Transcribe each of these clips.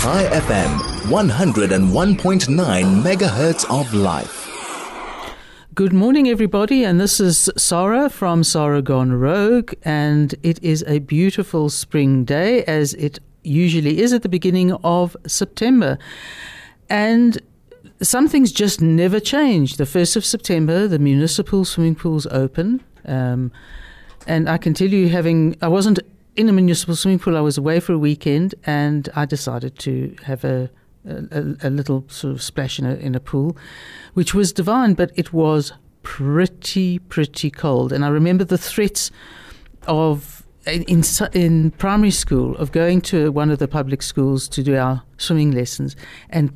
Chai FM, 101.9 megahertz of life. Good morning, everybody, and this is Sarah from Sarah Gone Rogue, and it is a beautiful spring day, as it usually is at the beginning of September. And some things just never change. The 1st of September, the municipal swimming pools open, and I can tell you, I wasn't in a municipal swimming pool. I was away for a weekend, and I decided to have a little sort of splash in a pool, which was divine, but it was pretty cold. And I remember the threats of in primary school of going to one of the public schools to do our swimming lessons, and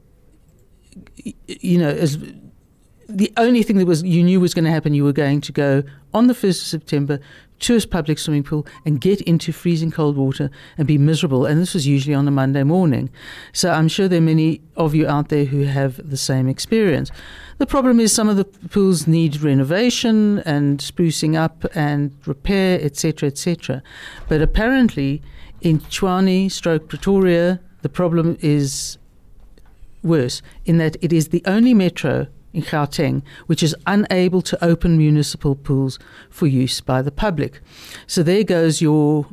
as the only thing that you knew was going to happen, you were going to go on the 1st of September to a public swimming pool and get into freezing cold water and be miserable. And this was usually on a Monday morning. So I'm sure there are many of you out there who have the same experience. The problem is some of the pools need renovation and sprucing up and repair, etc., etc. But apparently in Tshwane/Pretoria, the problem is worse in that it is the only metro in Gauteng which is unable to open municipal pools for use by the public. So there goes your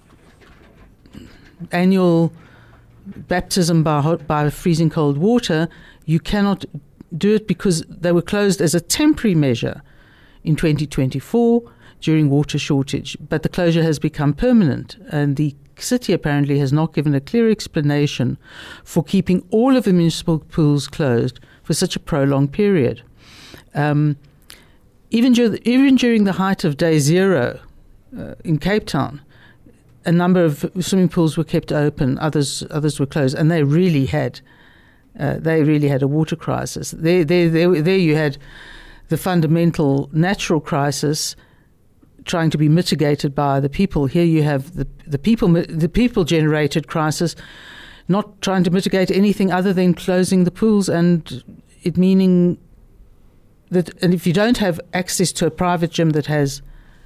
annual baptism by freezing cold water. You cannot do it because they were closed as a temporary measure in 2024 during water shortage, but the closure has become permanent, and the city apparently has not given a clear explanation for keeping all of the municipal pools closed for such a prolonged period. Even during the height of day zero in Cape Town, a number of swimming pools were kept open, others were closed, and they really had a water crisis. There you had the fundamental natural crisis trying to be mitigated by the people. Here you have the people generated crisis, not trying to mitigate anything other than closing the pools, and it meaning that, and if you don't have access to a private gym that has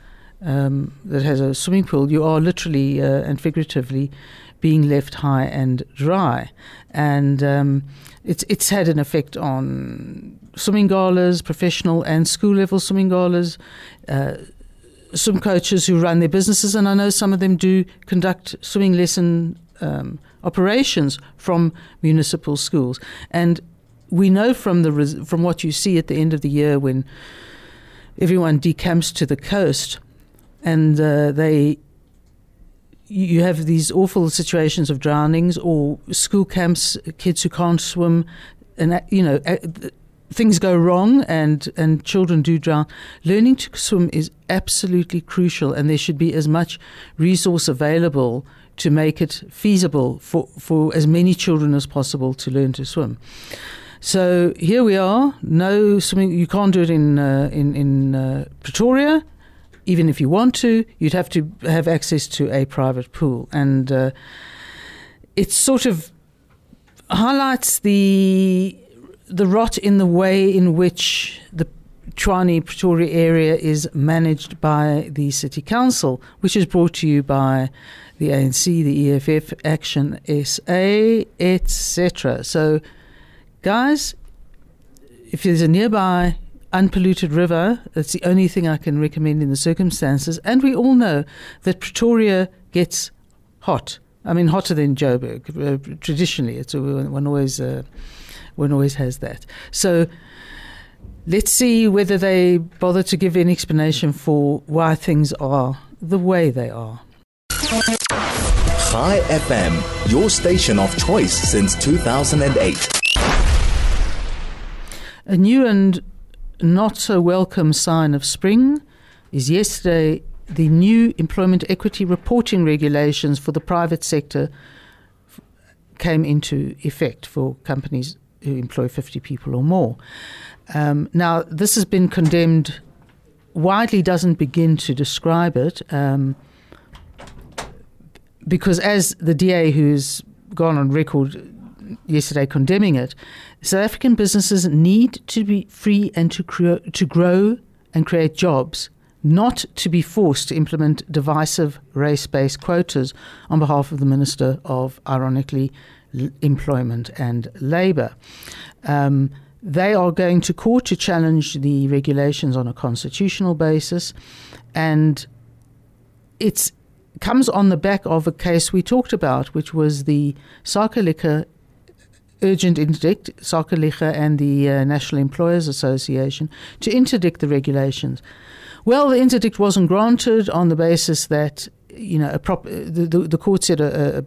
a swimming pool, you are literally and figuratively being left high and dry. And it's had an effect on swimming galas, professional and school level swimming galas, swim coaches who run their businesses, and I know some of them do conduct swimming lesson operations from municipal schools. And we know from what you see at the end of the year when everyone decamps to the coast, and you have these awful situations of drownings or school camps, kids who can't swim, and things go wrong and children do drown. Learning to swim is absolutely crucial, and there should be as much resource available to make it feasible for as many children as possible to learn to swim. So here we are. No swimming. You can't do it in Pretoria. Even if you want to, you'd have to have access to a private pool, and it sort of highlights the rot in the way in which the Tshwane-Pretoria area is managed by the City Council, which is brought to you by the ANC, the EFF, Action SA, etc. So, guys, if there's a nearby unpolluted river, that's the only thing I can recommend in the circumstances. And we all know that Pretoria gets hot. I mean, hotter than Joburg. Traditionally, it's one always has that. So let's see whether they bother to give any explanation for why things are the way they are. Chai FM, your station of choice since 2008. A new and not so welcome sign of spring is yesterday the new employment equity reporting regulations for the private sector came into effect for companies who employ 50 people or more. Now, this has been condemned widely, doesn't begin to describe it, because as the DA, who's gone on record yesterday condemning it, South African businesses need to be free and to grow and create jobs not to be forced to implement divisive race-based quotas on behalf of the Minister of, ironically, Employment and Labour. They are going to court to challenge the regulations on a constitutional basis, and it comes on the back of a case we talked about, which was the Sake Liquor urgent interdict, Sake Liquor and the National Employers Association, to interdict the regulations. Well, the interdict wasn't granted on the basis that, the court said a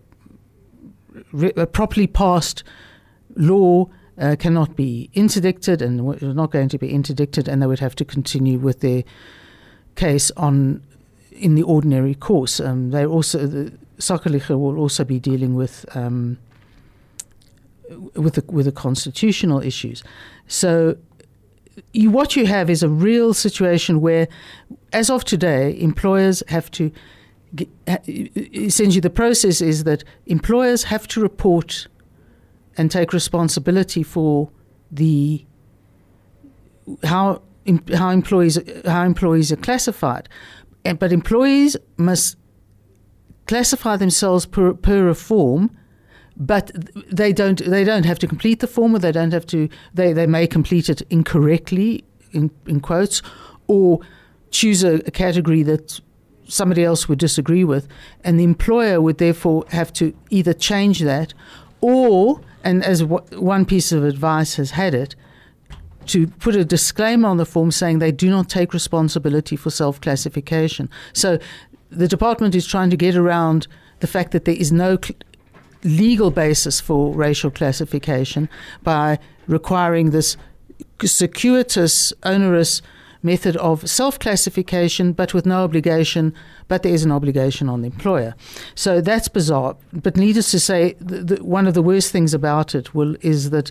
properly passed law cannot be interdicted, and was not going to be interdicted, and they would have to continue with their case in the ordinary course. The Sake Liquor will also be dealing with the constitutional issues. So what you have is a real situation where, as of today, employers have to essentially the process is that employers have to report and take responsibility for how employees are classified, but employees must classify themselves per reform. But they don't have to complete the form, or they don't have to. They may complete it incorrectly, in quotes, or choose a category that somebody else would disagree with, and the employer would therefore have to either change that, or, and as one piece of advice has had it, to put a disclaimer on the form saying they do not take responsibility for self-classification. So the department is trying to get around the fact that there is no legal basis for racial classification by requiring this circuitous, onerous method of self-classification, but with no obligation, but there is an obligation on the employer. So that's bizarre. But needless to say, one of the worst things about it is that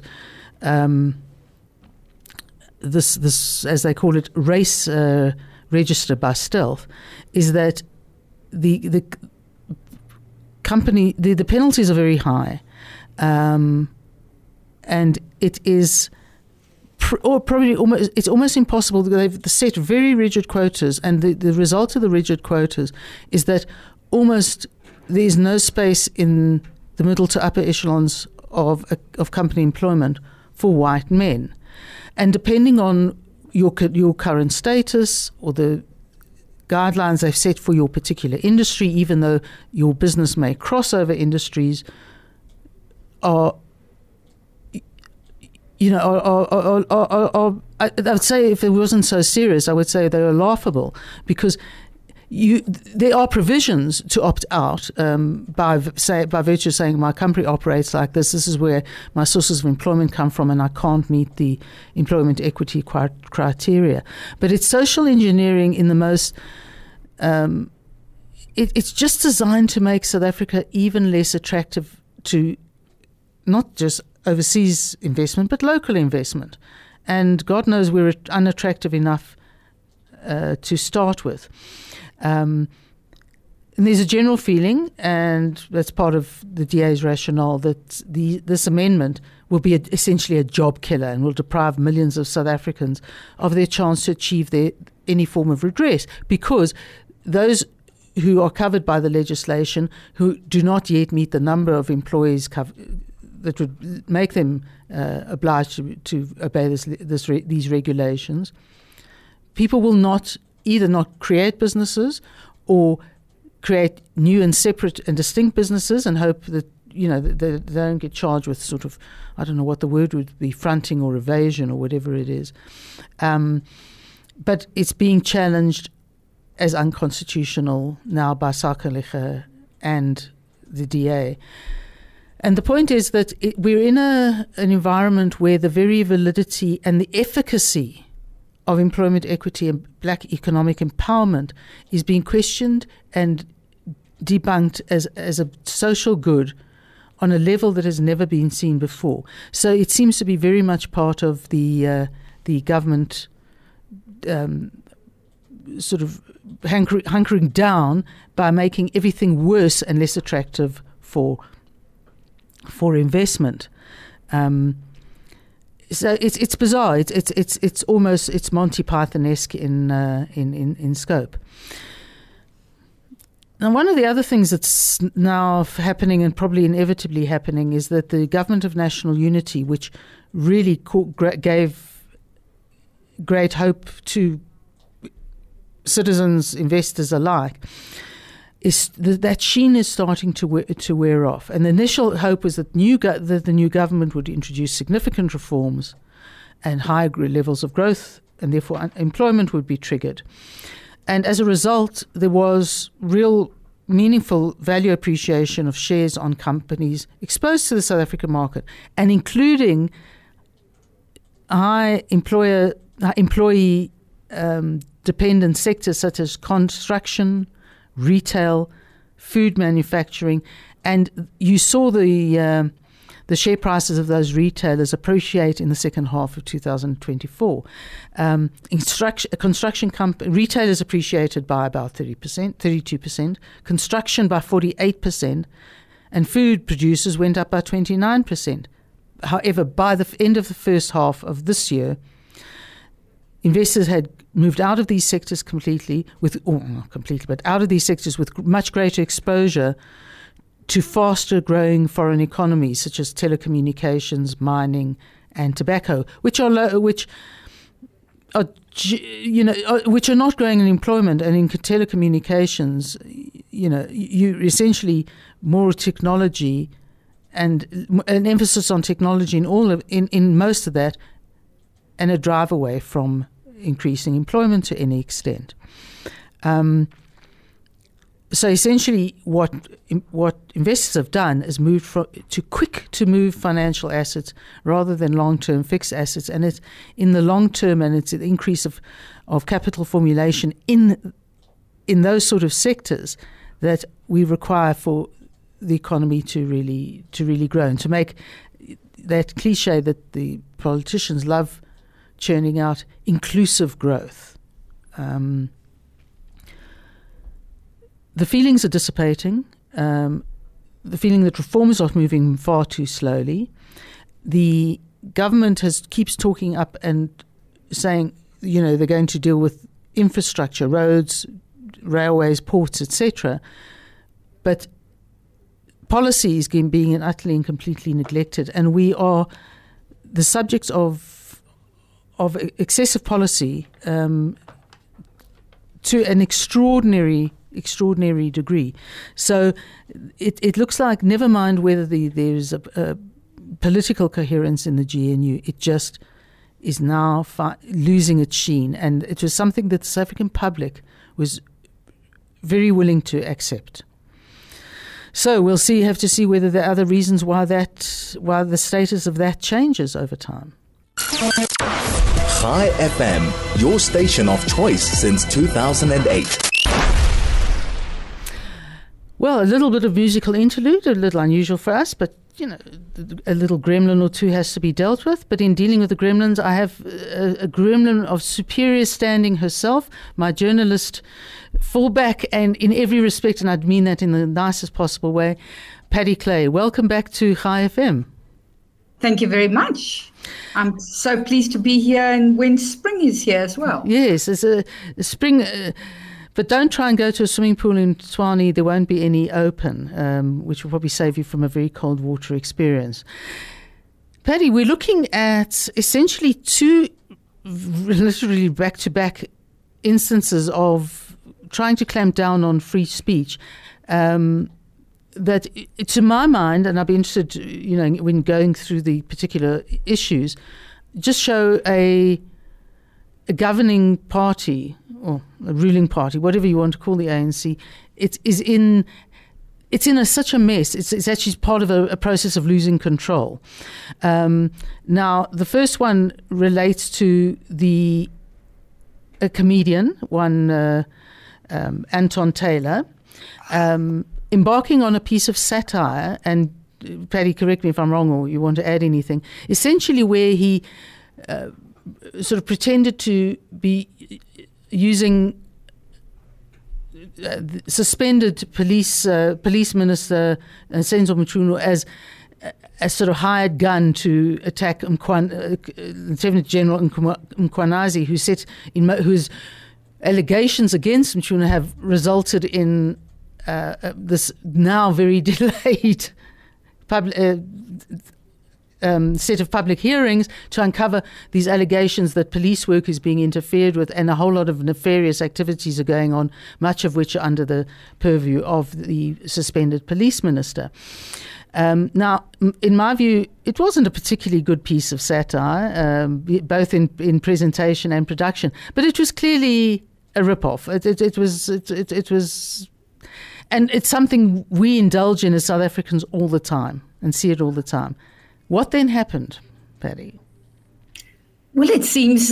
this, as they call it, race register by stealth, is that the company, the penalties are very high, and it is it's almost impossible. They've set very rigid quotas, and the result of the rigid quotas is that almost there is no space in the middle to upper echelons of company employment for white men. And depending on your current status or the guidelines they've set for your particular industry, even though your business may cross over industries, I would say, if it wasn't so serious, I would say they are laughable, because there are provisions to opt out by virtue of saying my company operates like this. This is where my sources of employment come from, and I can't meet the employment equity criteria. But it's social engineering in the most. It's just designed to make South Africa even less attractive to not just overseas investment, but local investment. And God knows we're unattractive enough to start with. And there's a general feeling, and that's part of the DA's rationale, that this amendment will be essentially a job killer and will deprive millions of South Africans of their chance to achieve any form of redress, because those who are covered by the legislation, who do not yet meet the number of employees that would make them obliged to obey these regulations, people will either not create businesses or create new and separate and distinct businesses and hope that they don't get charged with sort of, I don't know what the word would be, fronting or evasion or whatever it is. But it's being challenged as unconstitutional now by Sake Liquor and the DA. And the point is that we're in an environment where the very validity and the efficacy of employment equity and black economic empowerment is being questioned and debunked as a social good on a level that has never been seen before. So it seems to be very much part of the government sort of hunkering down by making everything worse and less attractive for investment. So it's bizarre. It's almost Monty Python-esque in scope. Now, one of the other things that's now happening and probably inevitably happening is that the Government of National Unity, which really gave great hope to citizens, investors alike, is that sheen is starting to wear off. And the initial hope was that that the new government would introduce significant reforms and higher levels of growth, and therefore employment would be triggered. And as a result, there was real meaningful value appreciation of shares on companies exposed to the South African market, and including high employee dependent sectors such as construction, retail, food manufacturing, and you saw the share prices of those retailers appreciate in the second half of 2024. Construction retailers appreciated by about 32%, construction by 48%, and food producers went up by 29%. However, by the end of the first half of this year, investors had moved out of these sectors out of these sectors with much greater exposure to faster growing foreign economies such as telecommunications, mining, and tobacco, which are not growing in employment. And in telecommunications, you essentially more technology and an emphasis on technology in most of that, and a drive away from increasing employment to any extent. So essentially, what investors have done is moved to move financial assets rather than long-term fixed assets, and it's in the long term, and it's an increase of capital formulation in those sort of sectors that we require for the economy to really grow, and to make that cliche that the politicians love churning out, inclusive growth. The feelings are dissipating. The feeling that reforms are moving far too slowly. The government keeps talking up and saying, they're going to deal with infrastructure, roads, railways, ports, etc. But policy is being utterly and completely neglected, and we are the subjects of excessive policy to an extraordinary degree. So it looks like, never mind whether there's a political coherence in the GNU, it just is now losing its sheen. And it was something that the South African public was very willing to accept. So we'll have to see whether there are other reasons why the status of that changes over time. Chai FM, your station of choice since 2008. Well, a little bit of musical interlude, a little unusual for us, but a little gremlin or two has to be dealt with. But in dealing with the gremlins, I have a gremlin of superior standing herself, my journalist fallback, and in every respect, and I'd mean that in the nicest possible way, Paddy Clay. Welcome back to Chai FM. Thank you very much. I'm so pleased to be here, and when spring is here as well. Yes, it's a spring, but don't try and go to a swimming pool in Tshwane. There won't be any open, which will probably save you from a very cold water experience. Paddy, we're looking at essentially two literally back-to-back instances of trying to clamp down on free speech. That, to my mind, and I'd be interested, when going through the particular issues, just show a governing party or a ruling party, whatever you want to call the ANC. It's in such a mess. It's actually part of a process of losing control. Now, the first one relates to a comedian, Anton Taylor. Embarking on a piece of satire, and Paddy, correct me if I'm wrong or you want to add anything, essentially where he sort of pretended to be using suspended police minister Senzo Mchunu a sort of hired gun to attack Lieutenant General Mkhwanazi, whose allegations against Mchunu have resulted in this now very delayed set of public hearings to uncover these allegations that police work is being interfered with, and a whole lot of nefarious activities are going on, much of which are under the purview of the suspended police minister. Now, in my view, it wasn't a particularly good piece of satire, both in presentation and production, but it was clearly a rip-off. It was, and it's something we indulge in as South Africans all the time and see it all the time. What then happened, Patty? Well, it seems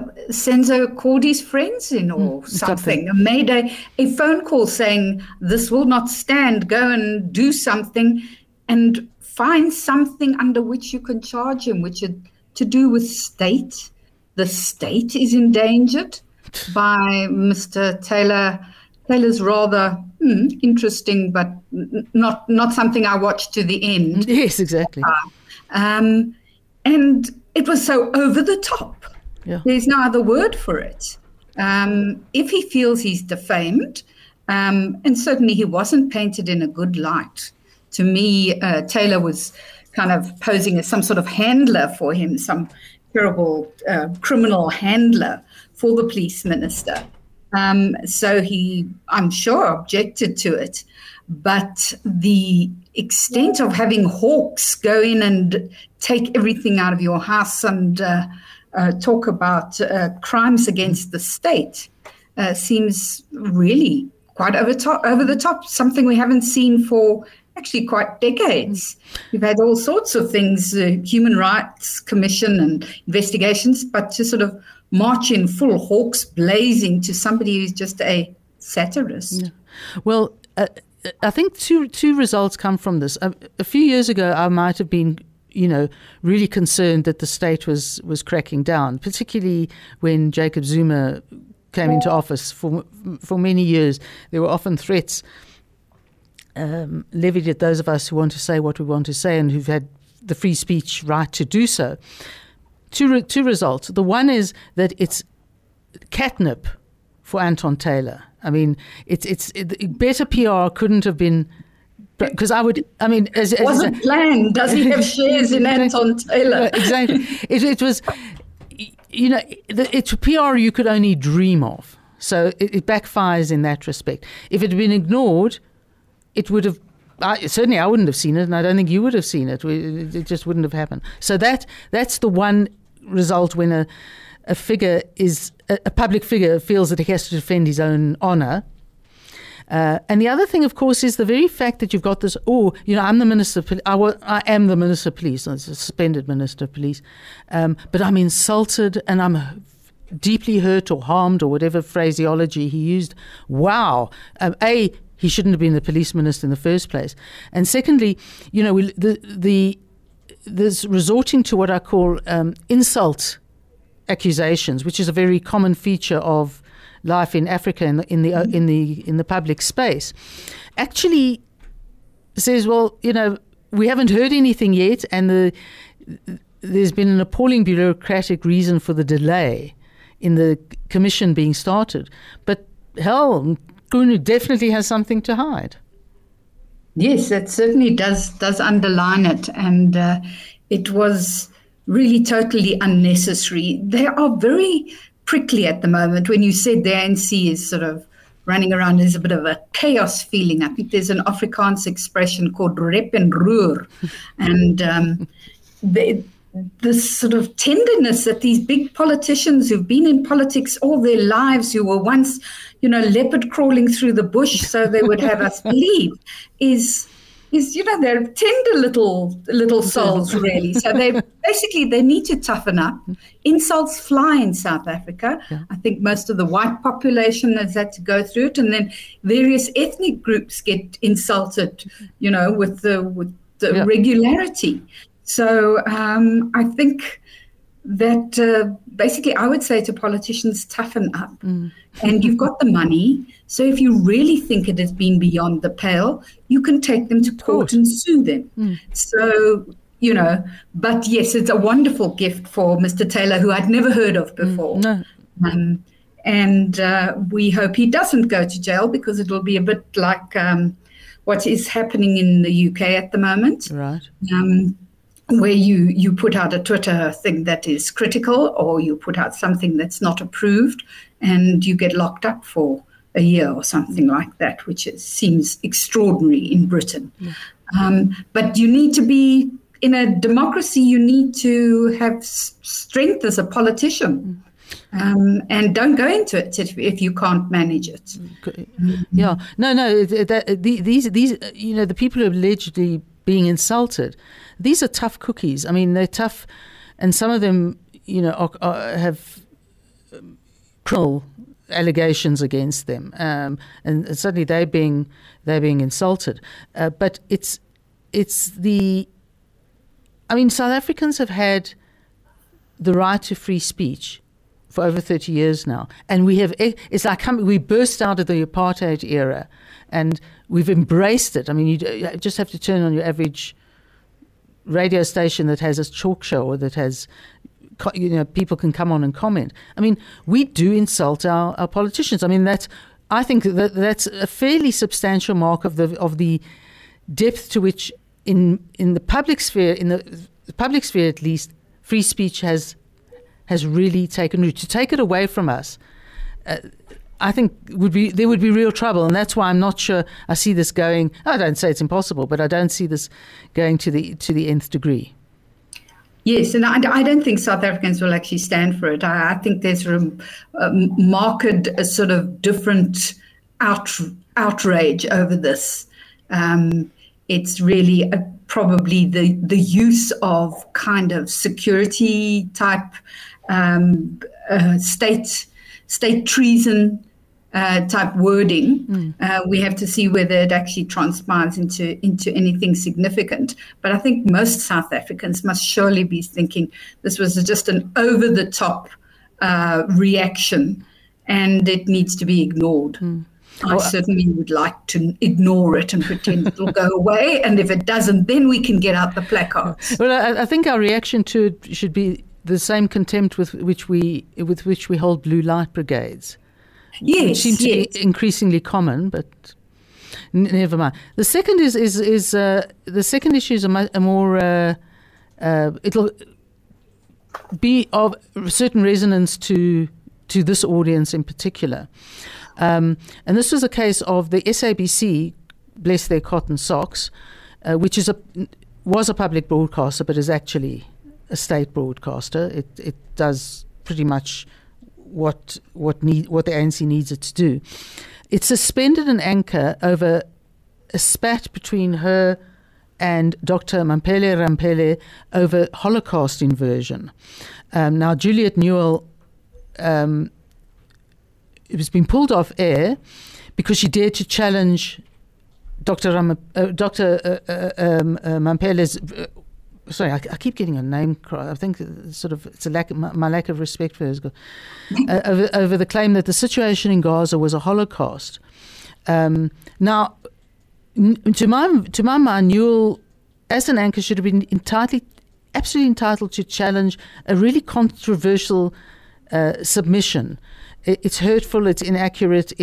Senzo called his friends in or something, made a phone call saying, this will not stand, go and do something and find something under which you can charge him, which is to do with state. The state is endangered by Mr. Taylor. Taylor's rather interesting, but not something I watched to the end. Yes, exactly. And it was so over the top. Yeah. There's no other word for it. If he feels he's defamed, and certainly he wasn't painted in a good light. To me, Taylor was kind of posing as some sort of handler for him, some terrible criminal handler for the police minister. So he, I'm sure, objected to it. But the extent of having hawks go in and take everything out of your house and talk about crimes against the state seems really quite over the top, something we haven't seen for actually quite decades. We've had all sorts of things, Human Rights Commission and investigations, but to sort of march in full hawks blazing to somebody who's just a satirist. Yeah. Well, I think two results come from this. A few years ago, I might have been, really concerned that the state was cracking down, particularly when Jacob Zuma came into office. For many years, there were often threats levied at those of us who want to say what we want to say and who've had the free speech right to do so. Two results. The one is that it's catnip for Anton Taylor. I mean, it's better PR couldn't have been, because it wasn't planned. Does he have shares in Anton Taylor? Exactly. It was, it's PR you could only dream of. So it backfires in that respect. If it had been ignored, it would have. Certainly, I wouldn't have seen it, and I don't think you would have seen it. It just wouldn't have happened. So that's the one result when a figure is a public figure feels that he has to defend his own honour. And the other thing, of course, is the very fact that you've got this. I'm the minister. I am the minister of police. I'm a suspended minister of police, but I'm insulted and I'm deeply hurt or harmed or whatever phraseology he used. Wow. He shouldn't have been the police minister in the first place. And secondly, there's resorting to what I call insult accusations, which is a very common feature of life in Africa in the public space. Actually says, well, we haven't heard anything yet, and there's been an appalling bureaucratic reason for the delay in the commission being started. But hell, Mchunu definitely has something to hide. Yes, that certainly does underline it, and it was really totally unnecessary. They are very prickly at the moment. When you said the ANC is sort of running around, there's a bit of a chaos feeling. I think there's an Afrikaans expression called rep en roer, and this sort of tenderness that these big politicians who've been in politics all their lives, who were once, leopard crawling through the bush so they would have us believe, is they're tender little souls, really. So they need to toughen up. Insults fly in South Africa. Yeah. I think most of the white population has had to go through it, and then various ethnic groups get insulted, with the regularity. So I think that basically I would say to politicians, toughen up. And you've got the money. So if you really think it has been beyond the pale, you can take them to court and sue them. So, But yes, it's a wonderful gift for Mr. Taylor, who I'd never heard of before. No. And we hope he doesn't go to jail, because it will be a bit like what is happening in the UK at the moment. Right. Where you put out a Twitter thing that is critical, or you put out something that's not approved, and you get locked up for a year or something like that, which seems extraordinary in Britain. Yeah. But you need to be, in a democracy, you need to have strength as a politician. And don't go into it if you can't manage it. Yeah, no. These the people who are allegedly being insulted, these are tough cookies. I mean, they're tough, and some of them, have criminal allegations against them, and suddenly they're being insulted. But it's the. I mean, South Africans have had the right to free speech for over 30 years now, and it's like we burst out of the apartheid era, and we've embraced it. I mean, you just have to turn on your average radio station that has a talk show, or that has, people can come on and comment. I mean, we do insult our politicians. I mean, I think that's a fairly substantial mark of the depth to which in the public sphere, at least, free speech has really taken root. To take it away from us, I think there would be real trouble, and that's why I'm not sure I see this going. I don't say it's impossible, but I don't see this going to the nth degree. Yes, and I don't think South Africans will actually stand for it. I think there's a marked sort of different outrage over this. It's really probably the use of kind of security type state treason type wording. We have to see whether it actually transpires into anything significant. But I think most South Africans must surely be thinking this was just an over-the-top reaction, and it needs to be ignored. I certainly would like to ignore it and pretend it'll go away, and if it doesn't, then we can get out the placards. Well, I think our reaction to it should be the same contempt with which we hold blue light brigades. Yes, which seems to be increasingly common, but never mind. The second the second issue is a more it'll be of certain resonance to this audience in particular, and this was a case of the SABC, bless their cotton socks, which was a public broadcaster, but is actually a state broadcaster. It does pretty much what the ANC needs it to do. It suspended an anchor over a spat between her and Dr. Mampele Rampele over Holocaust inversion. Now, Juliet Newell it was been pulled off air because she dared to challenge Dr. Mampele's. Sorry, I keep getting a name. I think it's my lack of respect for her over the claim that the situation in Gaza was a Holocaust. Now, to my mind, Newell, as an anchor, should have been absolutely entitled to challenge a really controversial submission. It's hurtful. It's inaccurate.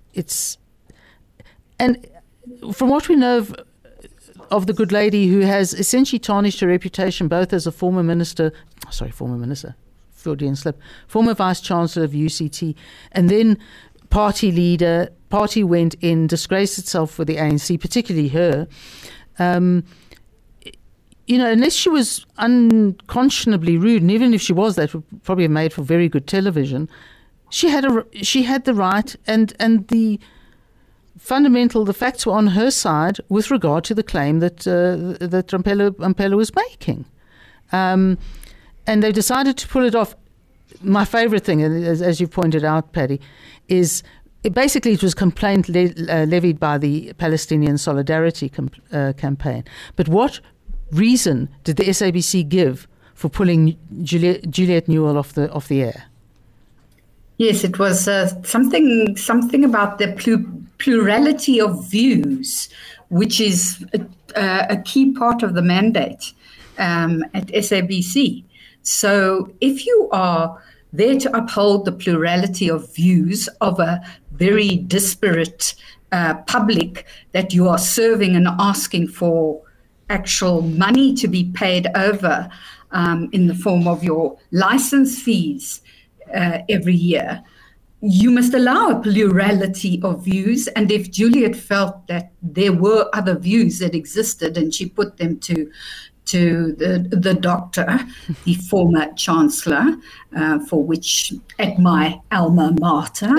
And from what we know of the good lady, who has essentially tarnished her reputation both as a former Vice Chancellor of UCT, and then party leader, party went in, disgraced itself with the ANC, particularly her. Unless she was unconscionably rude, and even if she was, that would probably have made for very good television. She had the right, and the facts were on her side with regard to the claim that Rampele was making. And they decided to pull it off. My favorite thing, as you pointed out, Paddy, is it was complaint levied by the Palestinian Solidarity campaign. But what reason did the SABC give for pulling Juliet Newell off the air? Yes, it was something about the plurality of views, which is a key part of the mandate. at SABC. So if you are there to uphold the plurality of views of a very disparate public that you are serving and asking for actual money to be paid over in the form of your license fees every year, you must allow a plurality of views. And if Juliet felt that there were other views that existed and she put them to the doctor, the former chancellor, for which at my alma mater,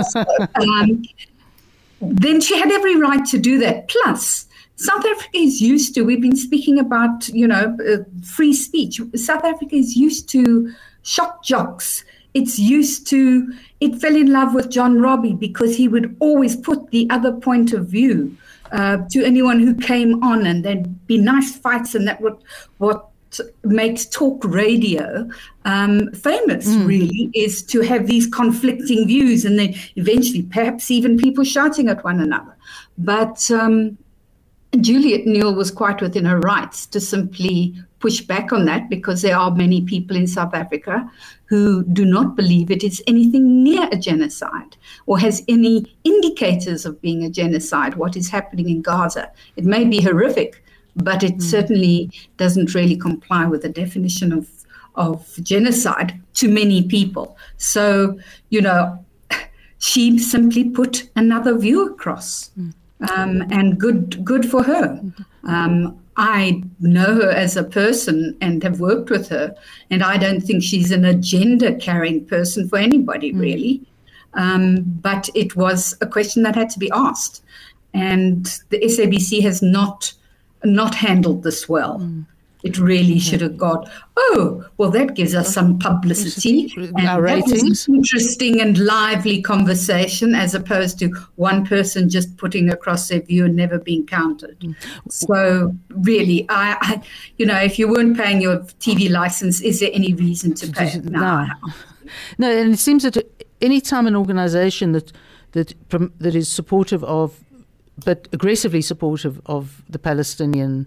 then she had every right to do that. Plus, South Africa is used to, we've been speaking about, free speech. South Africa is used to shock jocks. It fell in love with John Robbie because he would always put the other point of view to anyone who came on, and there'd be nice fights, and that what makes talk radio famous, really, is to have these conflicting views, and then eventually perhaps even people shouting at one another. But Juliet Newell was quite within her rights to simply push back on that, because there are many people in South Africa who do not believe it is anything near a genocide or has any indicators of being a genocide, what is happening in Gaza. It may be horrific, but it certainly doesn't really comply with the definition of genocide to many people. So, she simply put another view across, and good for her. I know her as a person and have worked with her, and I don't think she's an agenda-carrying person for anybody, really. But it was a question that had to be asked, and the SABC has not handled this well. It really should have got, that gives us some publicity. And our ratings. That was an interesting and lively conversation, as opposed to one person just putting across their view and never being counted. So really, I if you weren't paying your TV license, is there any reason to pay it now? No, and it seems that any time an organisation that is supportive of, but aggressively supportive of the Palestinians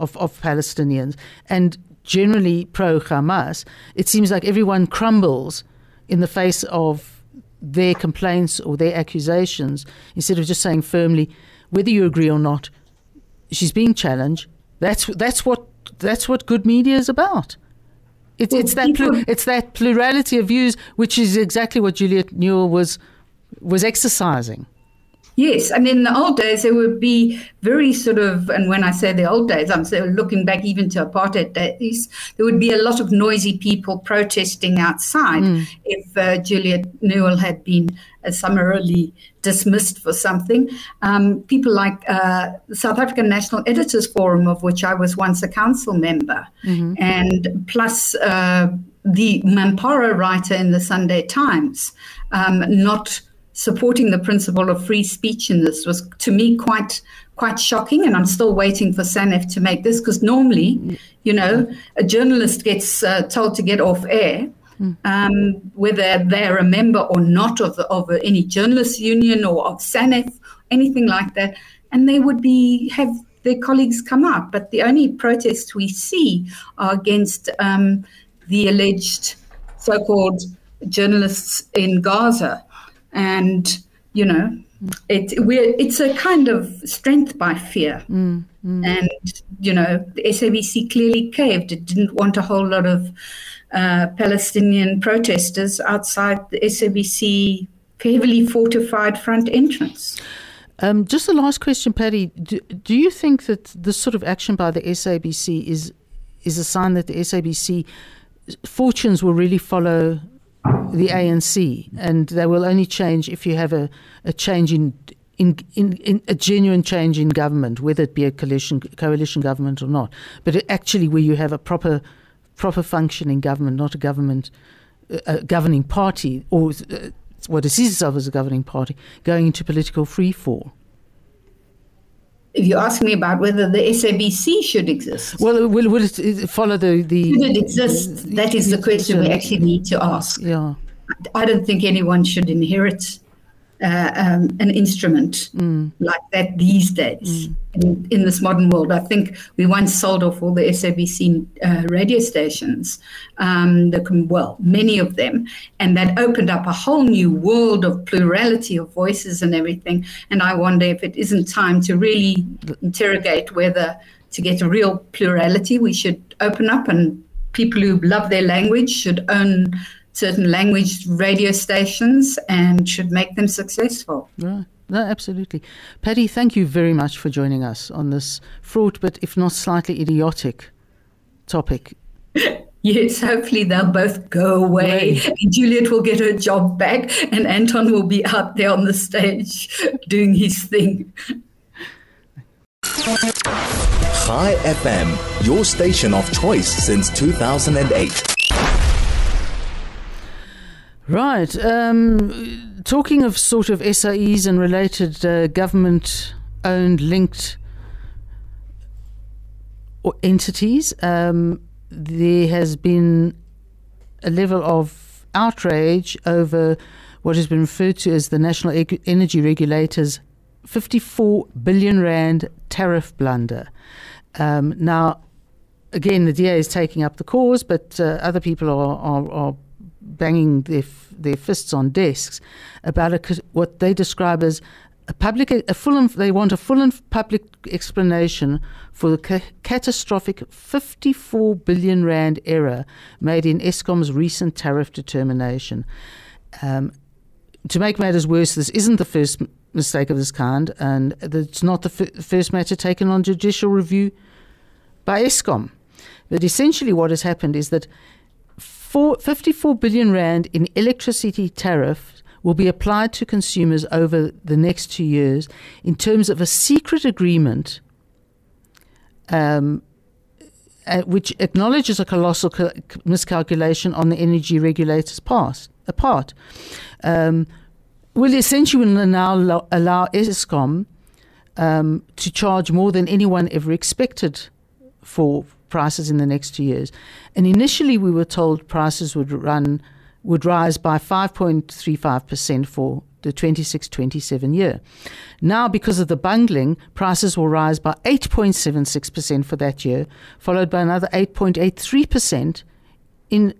and generally pro-Hamas, it seems like everyone crumbles in the face of their complaints or their accusations, instead of just saying firmly, whether you agree or not, she's being challenged. That's what good media is about. It's that plurality of views, which is exactly what Juliet Newell was exercising. Yes, and in the old days, there would be very and when I say the old days, I'm looking back even to apartheid days, there would be a lot of noisy people protesting outside if Juliet Newell had been summarily dismissed for something. People like the South African National Editors Forum, of which I was once a council member, and plus the Mampara writer in the Sunday Times, not supporting the principle of free speech in this was, to me, quite shocking. And I'm still waiting for SANEF to make this, because normally, a journalist gets told to get off air, whether they're a member or not of any journalist union or of SANEF, anything like that, and they would have their colleagues come out. But the only protests we see are against the alleged so-called journalists in Gaza. And, it's a kind of strength by fear. And, the SABC clearly caved. It didn't want a whole lot of Palestinian protesters outside the SABC heavily fortified front entrance. Just the last question, Patty. Do you think that this sort of action by the SABC is a sign that the SABC fortunes will really follow the ANC, and they will only change if you have a change in a genuine change in government, whether it be a coalition government or not, but actually where you have a proper functioning government, not a governing party, or what it sees itself as a governing party, going into political freefall? If you ask me about whether the SABC should exist. Well, will it follow the... Should it exist? That is the question we actually need to ask. Yeah. I don't think anyone should inherit an instrument like that these days. in this modern world. I think we once sold off all the SABC radio stations, many of them, and that opened up a whole new world of plurality of voices and everything. And I wonder if it isn't time to really interrogate whether, to get a real plurality, we should open up, and people who love their language should own certain language radio stations and should make them successful. Right. No, absolutely. Paddy, thank you very much for joining us on this fraught, but if not slightly idiotic topic. Yes, hopefully they'll both go away. And Juliet will get her job back and Anton will be out there on the stage doing his thing. Chai FM, your station of choice since 2008. Right. Talking of sort of SOEs and related government-owned linked entities, there has been a level of outrage over what has been referred to as the National Energy Regulator's 54 billion rand tariff blunder. Now, again, the DA is taking up the cause, but other people are banging their fists on desks about what they describe as they want a full and public explanation for the catastrophic 54 billion rand error made in Eskom's recent tariff determination. To make matters worse, this isn't the first mistake of this kind, and it's not the first matter taken on judicial review by Eskom. But essentially what has happened is that 54 billion rand in electricity tariff will be applied to consumers over the next 2 years in terms of a secret agreement which acknowledges a colossal miscalculation on the energy regulator's part. Will essentially now allow Eskom to charge more than anyone ever expected for prices in the next 2 years. And initially we were told prices would rise by 5.35% for the 26-27 year. Now, because of the bungling, prices will rise by 8.76% for that year, followed by another 8.83% in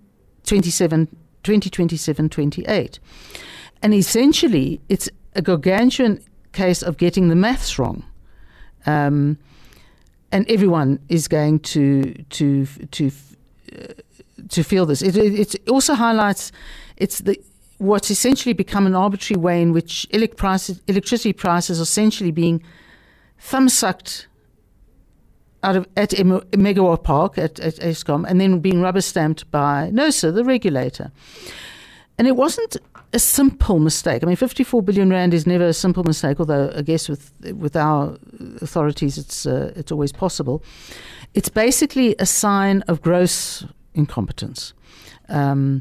2027-28. And essentially, it's a gargantuan case of getting the maths wrong. And everyone is going to feel this. It also highlights what's essentially become an arbitrary way in which electricity prices are essentially being thumbsucked at a megawatt park at Eskom and then being rubber stamped by NERSA, the regulator. And it wasn't a simple mistake. I mean, 54 billion rand is never a simple mistake, although I guess with our authorities it's always possible. It's basically a sign of gross incompetence. And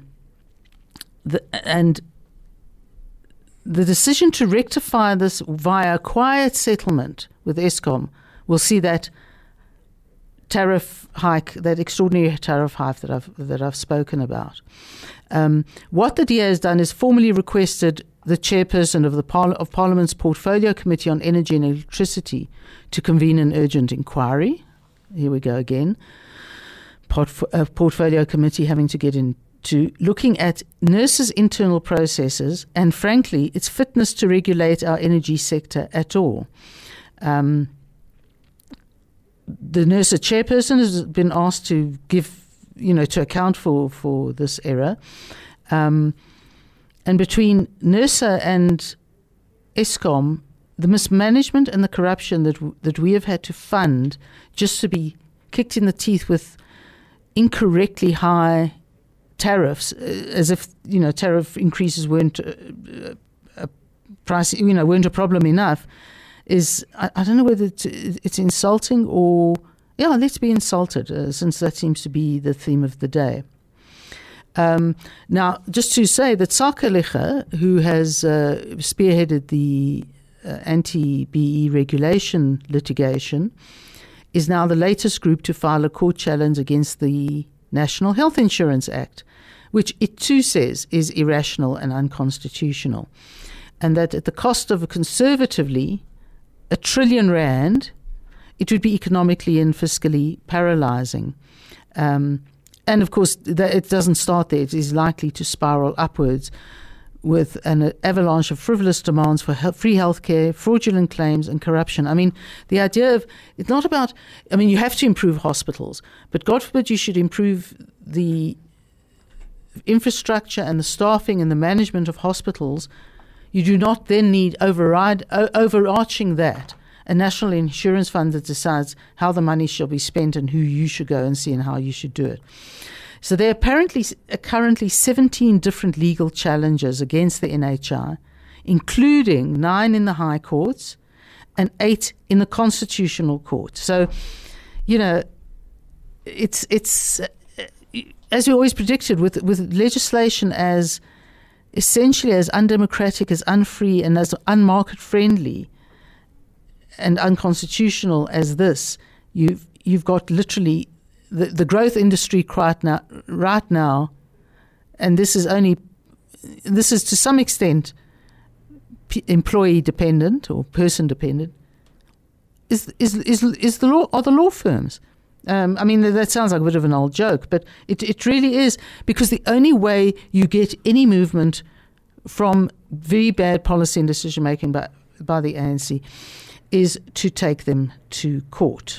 the decision to rectify this via a quiet settlement with Eskom will see that tariff hike, that extraordinary tariff hike that I've spoken about. What the DA has done is formally requested the chairperson of Parliament's Portfolio Committee on Energy and Electricity to convene an urgent inquiry. Here we go again. Portfolio Committee having to get into looking at NERSA's internal processes and, frankly, its fitness to regulate our energy sector at all. The NERSA chairperson has been asked to to account for this error. And between NERSA and Eskom, the mismanagement and the corruption that we have had to fund just to be kicked in the teeth with incorrectly high tariffs, as if tariff increases weren't a problem enough, is I don't know whether it's insulting or let's be insulted, since that seems to be the theme of the day. Now, just to say that Sakelicha, who has spearheaded the anti-BE regulation litigation, is now the latest group to file a court challenge against the National Health Insurance Act, which it too says is irrational and unconstitutional, and that at the cost of conservatively R1 trillion, it would be economically and fiscally paralyzing. And of course, it doesn't start there. It is likely to spiral upwards with an avalanche of frivolous demands for free healthcare, fraudulent claims, and corruption. I mean, the idea of it's not about. I mean, you have to improve hospitals, but God forbid you should improve the infrastructure and the staffing and the management of hospitals. You do not then need overarching that a national insurance fund that decides how the money shall be spent and who you should go and see and how you should do it. So there are currently 17 different legal challenges against the NHI, including 9 in the High Courts and 8 in the Constitutional Court. So, you know, it's as we always predicted, with legislation as essentially as undemocratic, as unfree, and as unmarket friendly and unconstitutional as this, you've got literally the growth industry right now, and this is to some extent employee dependent or person dependent. Is the law, are the law firms? I mean, that sounds like a bit of an old joke, but it really is, because the only way you get any movement from very bad policy and decision making by the ANC is to take them to court.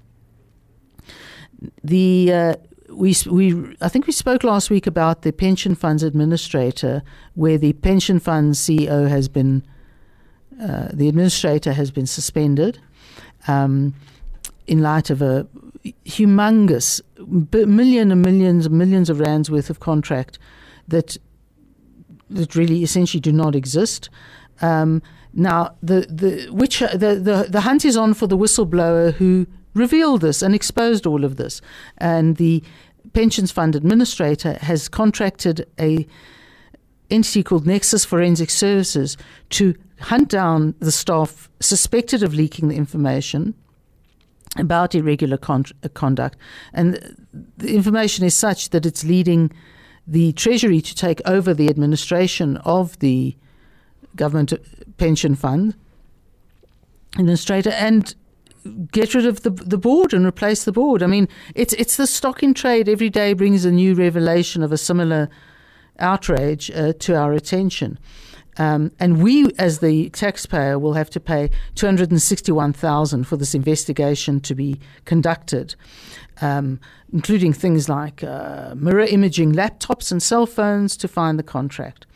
I think we spoke last week about the pension funds administrator, where the pension fund CEO has been, the administrator has been suspended in light of a humongous millions of rands worth of contract that really essentially do not exist. Now the hunt is on for the whistleblower who revealed this and exposed all of this, and the pensions fund administrator has contracted a entity called Nexus Forensic Services to hunt down the staff suspected of leaking the information about irregular conduct, and the information is such that it's leading the Treasury to take over the administration of the government pension fund administrator and get rid of the board and replace the board. I mean, it's the stock in trade. Every day brings a new revelation of a similar outrage to our attention. And we, as the taxpayer, will have to pay $261,000 for this investigation to be conducted, including things like mirror imaging laptops and cell phones to find the contract.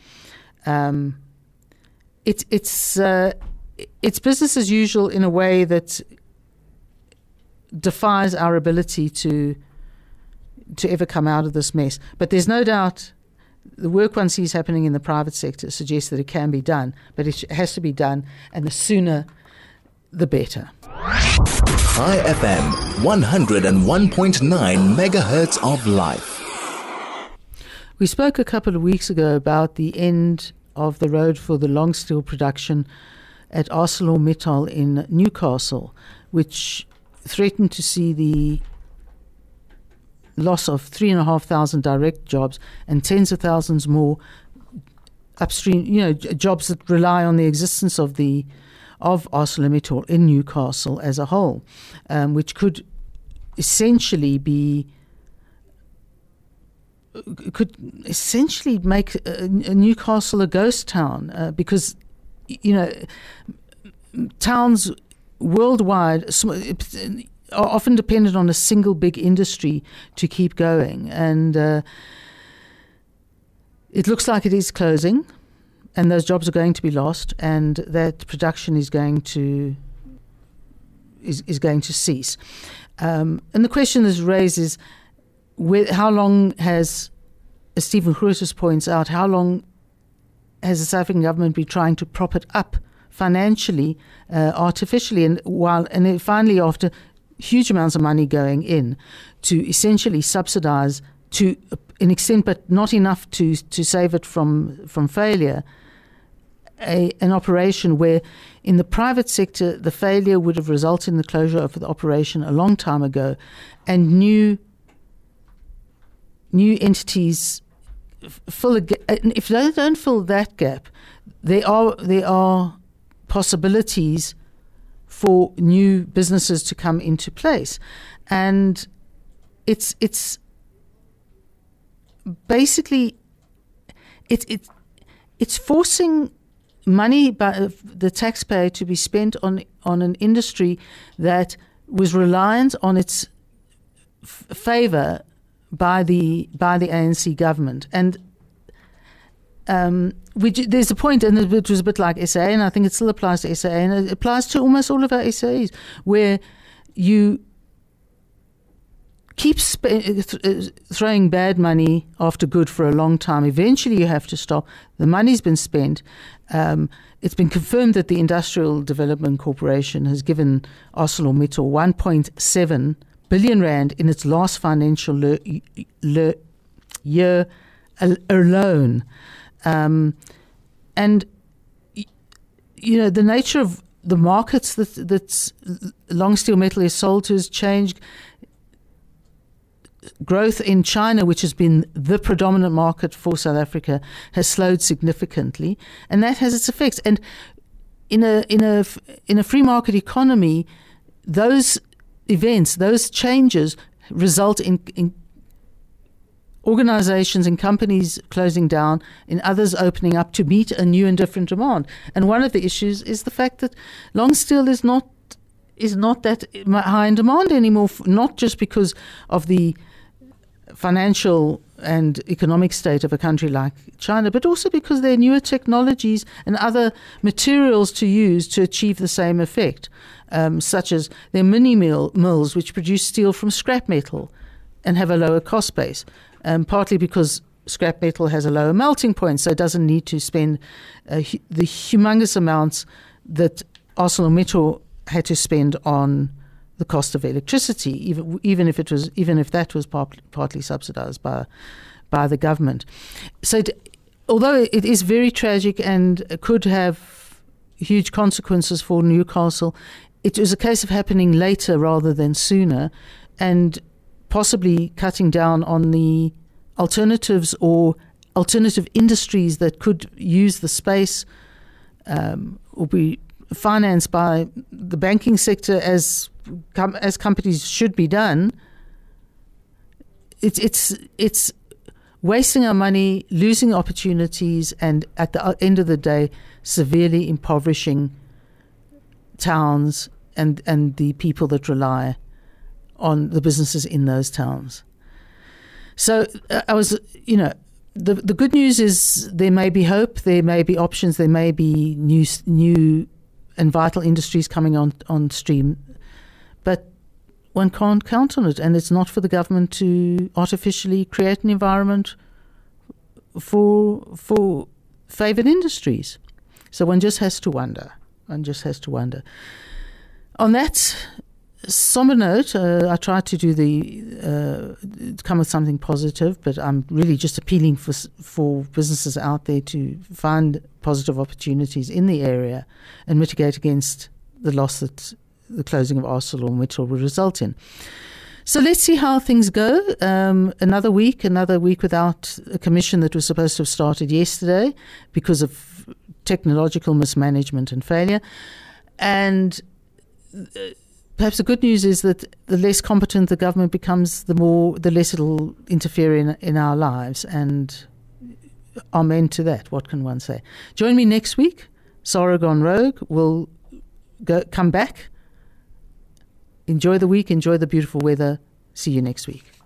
It's business as usual in a way that defies our ability to ever come out of this mess. But there's no doubt the work one sees happening in the private sector suggests that it can be done, but it has to be done, and the sooner the better. High FM, 101.9 megahertz of life. We spoke a couple of weeks ago about the end of the road for the long steel production at ArcelorMittal in Newcastle, which threatened to see the loss of 3,500 direct jobs and tens of thousands more upstream, jobs that rely on the existence of ArcelorMittal in Newcastle as a whole, which could essentially make Newcastle a ghost town, because towns worldwide are often dependent on a single big industry to keep going, and it looks like it is closing, and those jobs are going to be lost, and that production is going to cease. And the question that's raised is, how long has, as Stephen Grootes points out, how long has the South African government been trying to prop it up financially, artificially, and then finally, after huge amounts of money going in, to essentially subsidize to an extent, but not enough to save it from failure, an operation where in the private sector the failure would have resulted in the closure of the operation a long time ago, and new entities fill a gap. If they don't fill that gap, there are possibilities for new businesses to come into place. And it's basically it's forcing money by the taxpayer to be spent on an industry that was reliant on its favor by the ANC government. And there's a point, and it was a bit like SAA, and I think it still applies to SAA, and it applies to almost all of our SAEs, where you keep throwing bad money after good for a long time. Eventually you have to stop. The money's been spent. It's been confirmed that the Industrial Development Corporation has given ArcelorMittal 1.7 billion rand in its last financial year alone. And, the nature of the markets that long steel metal is sold to has changed. Growth in China, which has been the predominant market for South Africa, has slowed significantly, and that has its effects. And in a free market economy, those events, those changes, result in organizations and companies closing down, in others opening up to meet a new and different demand. And one of the issues is the fact that long steel is not that high in demand anymore, not just because of the financial and economic state of a country like China, but also because there are newer technologies and other materials to use to achieve the same effect, such as their mini mills, which produce steel from scrap metal and have a lower cost base, partly because scrap metal has a lower melting point, so it doesn't need to spend the humongous amounts that ArcelorMittal had to spend on the cost of electricity, even if that was partly subsidized by the government. So, although it is very tragic and could have huge consequences for Newcastle, it was a case of happening later rather than sooner, and possibly cutting down on the alternatives or alternative industries that could use the space or be financed by the banking sector as companies should be done. It's wasting our money, losing opportunities, and at the end of the day, severely impoverishing towns and the people that rely on the businesses in those towns. So the good news is there may be hope, there may be options, there may be new and vital industries coming on stream, but one can't count on it, and it's not for the government to artificially create an environment for favoured industries. So one just has to wonder. On that somber note, I tried to come with something positive, but I'm really just appealing for businesses out there to find positive opportunities in the area and mitigate against the loss that the closing of ArcelorMittal will result in. So let's see how things go. Another week without a commission that was supposed to have started yesterday because of technological mismanagement and failure. And perhaps the good news is that the less competent the government becomes, the less it'll interfere in our lives. And amen to that. What can one say? Join me next week. Sarah Gone Rogue will come back. Enjoy the week. Enjoy the beautiful weather. See you next week.